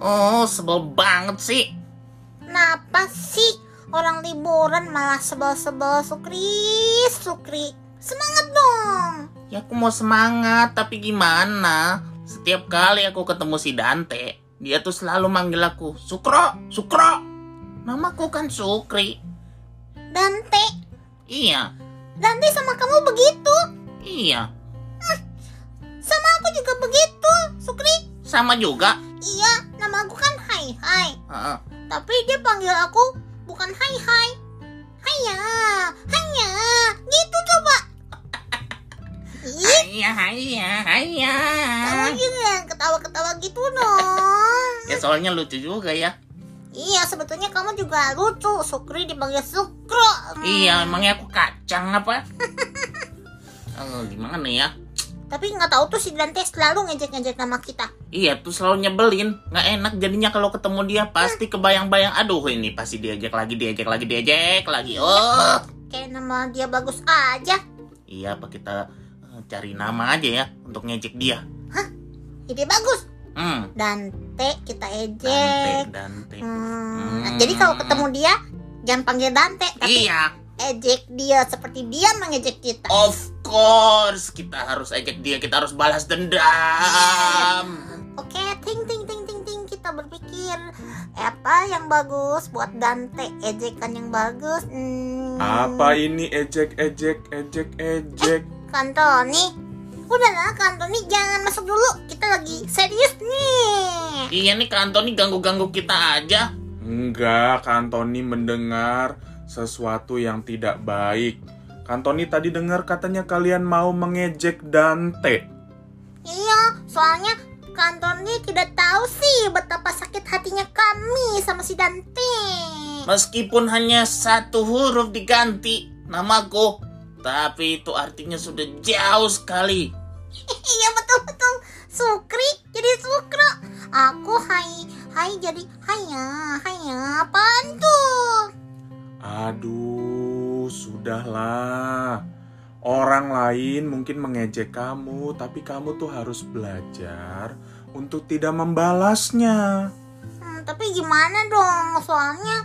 Oh, sebel banget sih. Kenapa sih orang liburan malah sebel-sebel? Sukri, semangat dong. Ya aku mau semangat, tapi gimana? Setiap kali aku ketemu si Dante, dia tuh selalu manggil aku Sukro. Namaku kan Sukri. Dante Iya, sama kamu begitu? iya. Sama aku juga begitu, Sukri. Sama juga. Iya, nama aku kan Hai. Heeh. Tapi dia panggil aku bukan Hai. Hanya, gitu coba. Ih, Iya. kamu jangan ketawa-ketawa gitu dong. Ya soalnya lucu juga ya. Iya, sebetulnya kamu juga lucu. Sukri dipanggil Sukro. Iya, emangnya aku kacang apa? Gimana ya? Tapi nggak tahu tuh si Dante selalu ngejek-ngejek nama kita. Iya tuh selalu nyebelin. Nggak enak jadinya kalau ketemu dia. Pasti kebayang-bayang. Aduh ini pasti diajak lagi. Oh. Kayak nama dia bagus aja. Iya apa kita cari nama aja ya untuk ngejek dia. Ide bagus. Dante kita ejek. Dante. Jadi kalau ketemu dia jangan panggil Dante, tapi Iya. ejek dia seperti dia mengejek kita. Of course, kita harus ejek dia, kita harus balas dendam. Oke, ting. Kita berpikir apa yang bagus buat Dante, ejekan yang bagus. Apa ini ejek? Kantoni, udahlah Kantoni jangan masuk dulu. Kita lagi serius nih. Iya nih Kak Antoni ganggu-ganggu kita aja. Enggak, Kantoni mendengar sesuatu yang tidak baik. Kantoni tadi dengar katanya kalian mau mengejek Dante. Iya, soalnya Kantoni tidak tahu sih betapa sakit hatinya kami sama si Dante. Meskipun hanya satu huruf diganti namaku, tapi itu artinya sudah jauh sekali. Iya betul. Sukri jadi Sukro. Aku Hai jadi Hanya. Apaan tuh? Aduh, sudahlah. Orang lain mungkin mengejek kamu, tapi kamu tuh harus belajar untuk tidak membalasnya. Tapi gimana dong? Soalnya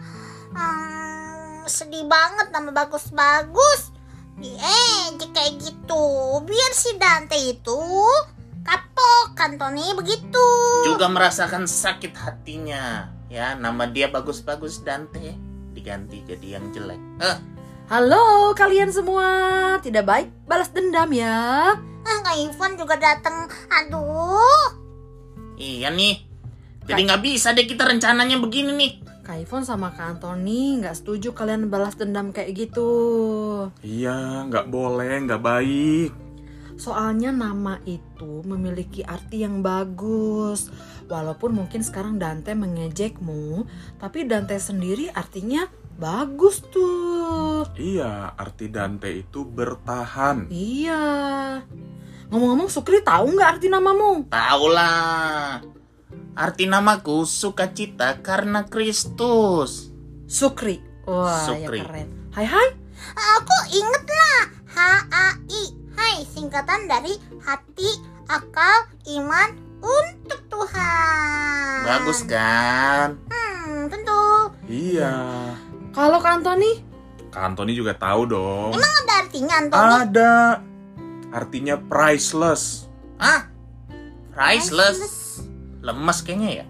sedih banget nama bagus-bagus diejek kayak gitu. Biar si Dante itu kapok, Kantoni begitu. Juga merasakan sakit hatinya. Ya, nama dia bagus-bagus Dante diganti jadi yang jelek. Halo kalian semua, tidak baik balas dendam ya. Kak Ivan juga datang. Aduh. Iya nih. Jadi nggak bisa deh kita rencananya begini nih. Kak Ivon sama Kak Antoni nggak setuju kalian balas dendam kayak gitu. Iya, nggak boleh, nggak baik. Soalnya nama itu memiliki arti yang bagus. Walaupun mungkin sekarang Dante mengejekmu, tapi Dante sendiri artinya bagus tuh. Iya, arti Dante itu bertahan. Iya. Ngomong-ngomong, Sukri tahu nggak arti namamu? Tahu lah. Arti namaku sukacita karena Kristus. Sukri. Wah, Sukri. ya keren. Hai. Aku inget lah. HAI. Hai, singkatan dari hati, akal, iman untuk Tuhan. Bagus kan? Tentu. Iya. Kalau Kak Antoni? Kak Antoni juga tahu dong. Emang ada artinya, Antoni? Ada. Artinya priceless. Priceless. Lemas kayaknya ya.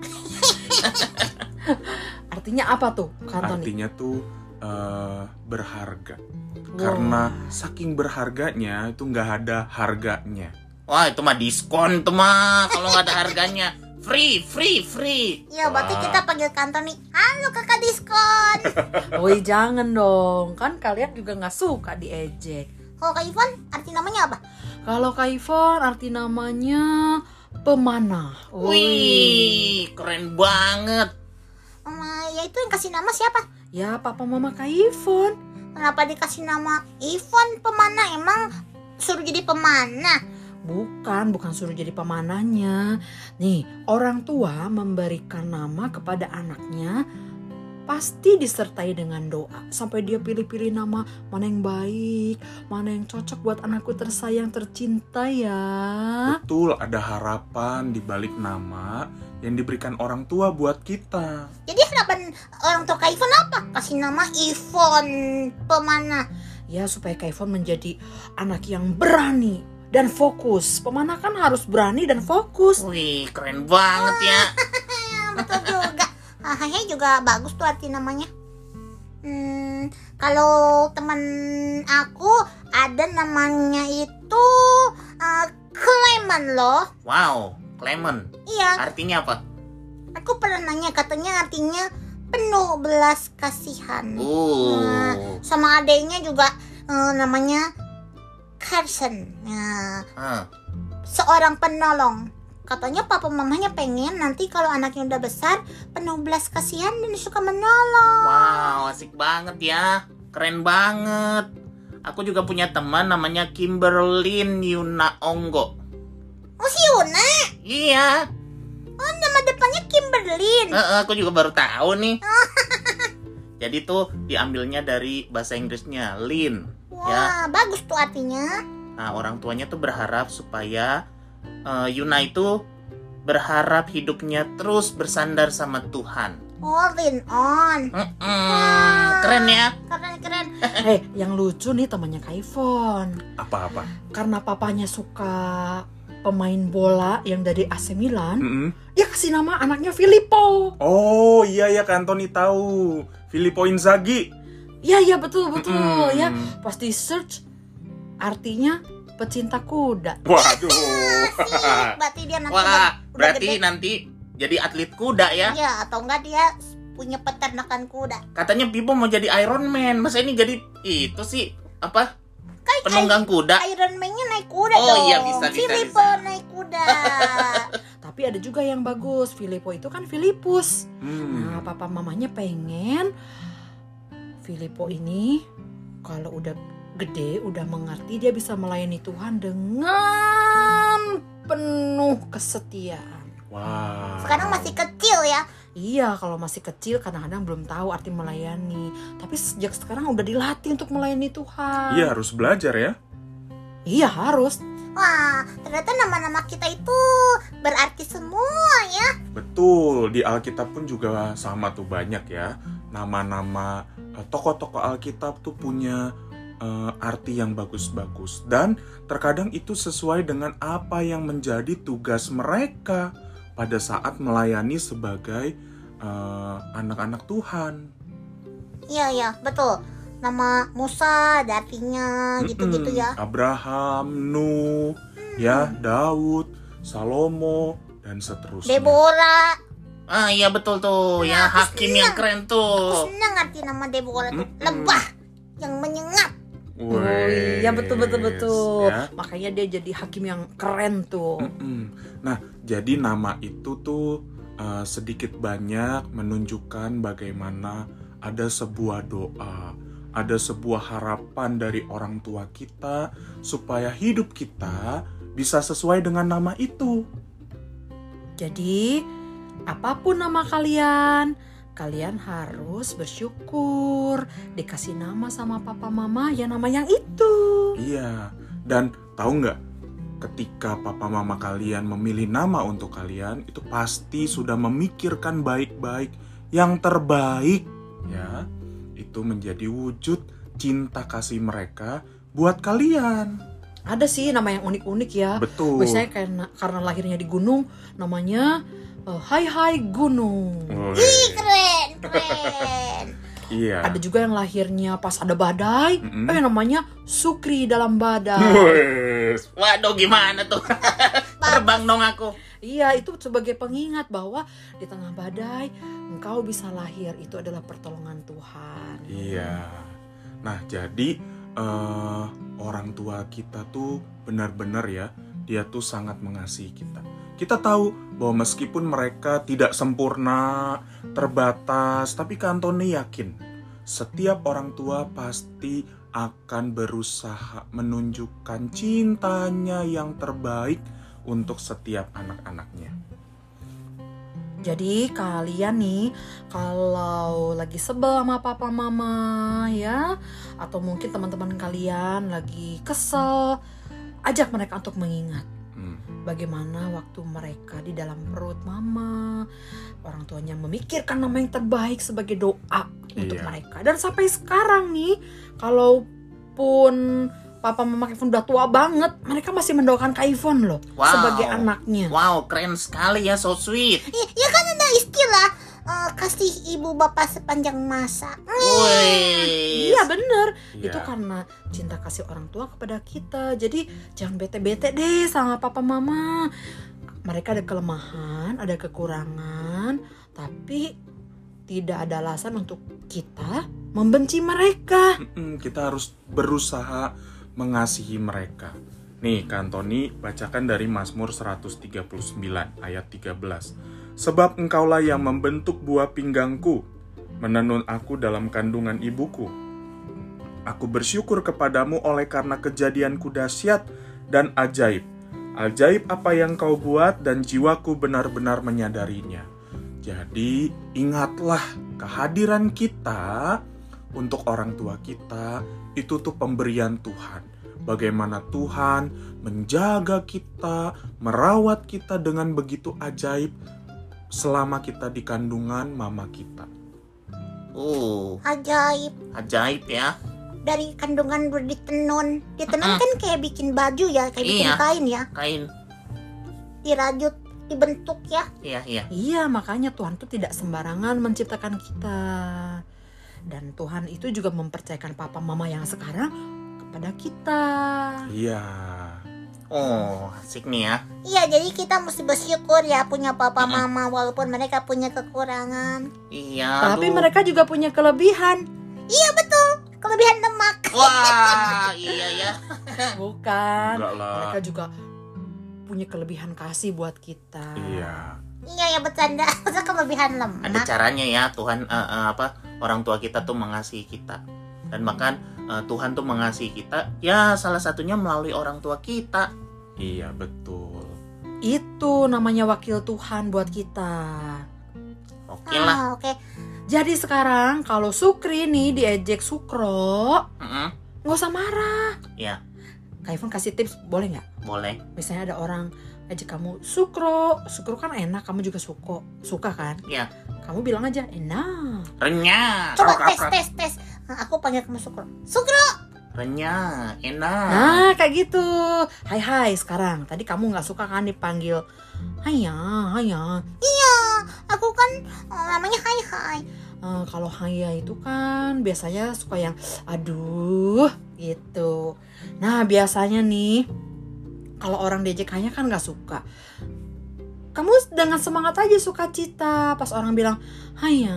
Artinya apa tuh, Kak Antoni? Artinya tuh berharga. Karena saking berharganya itu nggak ada harganya. Wah, itu mah diskon tuh mah kalau nggak ada harganya. Free. Ya, berarti kita panggil Kantoni. Halo kakak diskon. Woi, jangan dong. Kan kalian juga nggak suka diejek. Kalau Kak Ivan, arti namanya apa? Kalau Kak Ivon, arti namanya pemanah. Wih, keren banget. Ya itu yang kasih nama siapa? Ya, papa mama Kak Ivon. Kenapa dikasih nama Ivan pemanah? Emang suruh jadi pemanah? Bukan suruh jadi pemanahnya. Nih, orang tua memberikan nama kepada anaknya pasti disertai dengan doa sampai dia pilih-pilih nama mana yang baik, mana yang cocok buat anakku tersayang tercinta ya. Betul, ada harapan di balik nama yang diberikan orang tua buat kita. Jadi harapan orang tua Kak Ivon apa? Kasih nama Ivon Pemana. Ya supaya Kak Ivon menjadi anak yang berani dan fokus. Pemanah kan harus berani dan fokus. Wih, keren banget ya. Betul juga. Hehe juga bagus tuh arti namanya. Kalau teman aku ada namanya itu Clement loh. Wow, Clement. Iya, Artinya apa? aku pernah nanya, katanya artinya penuh belas kasihan. Sama adiknya juga namanya Carson. Nah, seorang penolong. Katanya papa mamanya pengen nanti kalau anaknya udah besar penuh belas kasihan dan suka menolong. Wow, asik banget ya. Keren banget. Aku juga punya teman namanya Kimberlyn Yuna Onggo. Oh, si Yuna? Iya. Oh, nama depannya Kimberlyn. Aku juga baru tahu nih. Jadi tuh diambilnya dari bahasa Inggrisnya Lin. Wah, bagus tuh artinya. Nah, orang tuanya tuh berharap supaya Yuna itu berharap hidupnya terus bersandar sama Tuhan. Oh, Lin on. Keren ya. Keren. Yang lucu nih temannya Kak Ivon. Apa-apa? Karena papanya suka pemain bola yang dari AC Milan, dia kasih nama anaknya Filippo. Oh iya ya, Kak Antoni tahu. Filippo Inzaghi. Iya betul ya. Pas di search artinya pecinta kuda. Waduh. Berarti dia nanti Wah, udah berarti gede. nanti jadi atlet kuda ya. Iya, atau enggak dia punya peternakan kuda. Katanya Pipo mau jadi Iron Man. Masa ini jadi itu sih apa? Penunggang kuda. Iron Man-nya naik kuda Oh, dong. iya, bisa. Filippo naik kuda. Tapi ada juga yang bagus. Filippo itu kan Filipus. Nah, papa mamanya pengen Filippo ini kalau udah gede, udah mengerti, dia bisa melayani Tuhan dengan penuh kesetiaan. Wah. Sekarang masih kecil ya. Iya, kalau masih kecil kadang-kadang belum tahu arti melayani. Tapi sejak sekarang udah dilatih untuk melayani Tuhan. Iya, harus belajar ya. Iya, harus. Wah, ternyata nama-nama kita itu berarti semua ya. Betul, di Alkitab pun juga sama tuh, banyak ya. Nama-nama tokoh-tokoh Alkitab tuh punya arti yang bagus-bagus. Dan terkadang itu sesuai dengan apa yang menjadi tugas mereka pada saat melayani sebagai anak-anak Tuhan. Iya, betul. Nama Musa ada artinya gitu-gitu ya. Abraham, Nuh, ya, Daud, Salomo, dan seterusnya. Deborah. Iya betul tuh ya, aku hakim yang keren Aku tuh. senang arti nama Deborah tuh. Lebah yang menyengat. Oh iya, betul. Ya. Makanya dia jadi hakim yang keren tuh. Nah, jadi nama itu tuh sedikit banyak menunjukkan bagaimana ada sebuah doa, ada sebuah harapan dari orang tua kita supaya hidup kita bisa sesuai dengan nama itu. Jadi, apapun nama kalian harus bersyukur dikasih nama sama papa mama ya nama yang itu. Iya, dan tahu nggak? Ketika papa mama kalian memilih nama untuk kalian, itu pasti sudah memikirkan baik-baik yang terbaik, ya. Itu menjadi wujud cinta kasih mereka buat kalian. Ada sih nama yang unik-unik ya. Betul. Biasanya karena lahirnya di gunung, namanya Hai Gunung. Ih, keren. Iya. Ada juga yang lahirnya pas ada badai, namanya Sukri dalam badai. Waduh, gimana tuh? Terbang dong aku. Iya, itu sebagai pengingat bahwa di tengah badai engkau bisa lahir, itu adalah pertolongan Tuhan. Iya. Nah, jadi orang tua kita tuh benar-benar ya, dia tuh sangat mengasihi kita. Kita tahu bahwa meskipun mereka tidak sempurna, terbatas, tapi Kak Antoni yakin setiap orang tua pasti akan berusaha menunjukkan cintanya yang terbaik untuk setiap anak-anaknya. Jadi kalian nih kalau lagi sebel sama papa mama ya, atau mungkin teman-teman kalian lagi kesel, ajak mereka untuk mengingat bagaimana waktu mereka di dalam perut mama, orang tuanya memikirkan nama yang terbaik sebagai doa untuk mereka. Dan sampai sekarang nih, kalaupun papa mama Kak Ivon udah tua banget, mereka masih mendoakan Kak Ivon loh sebagai anaknya. Wow, keren sekali ya, so sweet. Ya kan ada istilah kasih ibu bapak sepanjang masa. Iya bener. Itu karena cinta kasih orang tua kepada kita. Jadi jangan bete-bete deh sama papa mama. Mereka ada kelemahan, ada kekurangan, tapi tidak ada alasan untuk kita membenci mereka. Kita harus berusaha mengasihi mereka. Nih, Kak Antoni bacakan dari Mazmur 139 ayat 13. Sebab engkaulah yang membentuk buah pinggangku, menenun aku dalam kandungan ibuku. Aku bersyukur kepadamu oleh karena kejadianku dahsyat dan ajaib. Ajaib apa yang kau buat dan jiwaku benar-benar menyadarinya. Jadi ingatlah kehadiran kita untuk orang tua kita itu tuh pemberian Tuhan. Bagaimana Tuhan menjaga kita, merawat kita dengan begitu ajaib selama kita di kandungan mama kita. Ajaib Ya. Dari kandungan ditenun. Ditenun kan kayak bikin baju ya, kayak bikin kain ya. Kain. Dirajut, dibentuk ya. Iya, makanya Tuhan tuh tidak sembarangan menciptakan kita. Dan Tuhan itu juga mempercayakan papa mama yang sekarang kepada kita. Iya. Oh, asik nih ya. Iya, jadi kita mesti bersyukur ya punya papa mama walaupun mereka punya kekurangan. Iya. Tapi mereka juga punya kelebihan. Iya betul, kelebihan lemak. Wah, iya ya. Bukan. Enggak lah. Mereka juga punya kelebihan kasih buat kita. Iya ya, bercanda. Masa kelebihan lemak. Ada caranya ya Tuhan orang tua kita tuh mengasihi kita. Dan bahkan Tuhan tuh mengasihi kita ya salah satunya melalui orang tua kita. Iya, betul. Itu namanya wakil Tuhan buat kita. Oke lah. Oke. Jadi sekarang kalau Sukri nih diejek Sukro, nggak usah marah. Iya. Kak Ivon kasih tips, boleh nggak? Boleh. Misalnya ada orang ejek kamu Sukro kan enak, kamu juga suka kan? Iya. Kamu bilang aja enak. Renyah. Coba tes. Aku panggil kamu Sukro. Renyah, enak. Nah kayak gitu. Hai sekarang. Tadi kamu nggak suka kan dipanggil Haya. Iya, aku kan namanya hai. Kalau Haya itu kan biasanya suka yang aduh gitu. Nah biasanya nih kalau orang diejek Haya kan nggak suka. Kamu dengan semangat aja sukacita pas orang bilang Haya.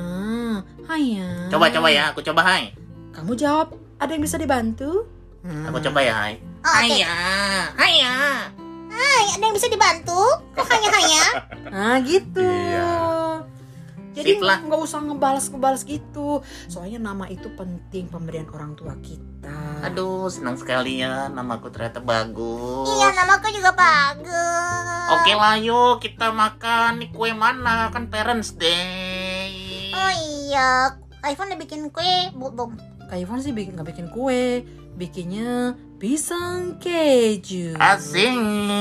Coba ya, aku coba hai. Kamu jawab, ada yang bisa dibantu? Aku coba ya hai. Okay. Haya. Hai, ada yang bisa dibantu? Kok hanya? Nah gitu. Iya. Jadi Sip lah. nggak usah ngebalas gitu. Soalnya nama itu penting, pemberian orang tua kita. Aduh, senang sekali ya, namaku ternyata bagus. Iya, namaku juga bagus. Oke lah, yuk kita makan. Nih kue mana? Kan Parents Day. Oh iya, iPhone udah bikin kue belum? Kak Ivon sih nggak bikin kue, bikinnya pisang keju. Asing.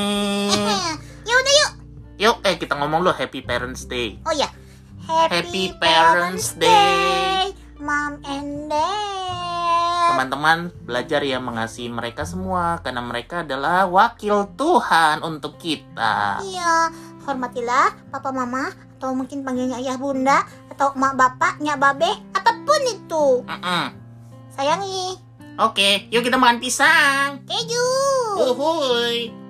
Ya udah yuk. Yuk, kita ngomong loh Happy Parents Day. Oh ya, Happy Parents Day, Mom and Dad. Teman-teman belajar ya mengasihi mereka semua karena mereka adalah wakil Tuhan untuk kita. Iya, hormatilah papa mama atau mungkin panggilnya ayah bunda atau emak bapak, nyak babe, apapun itu. Sayangi. Oke, yuk kita makan pisang. Keju. Uhuy.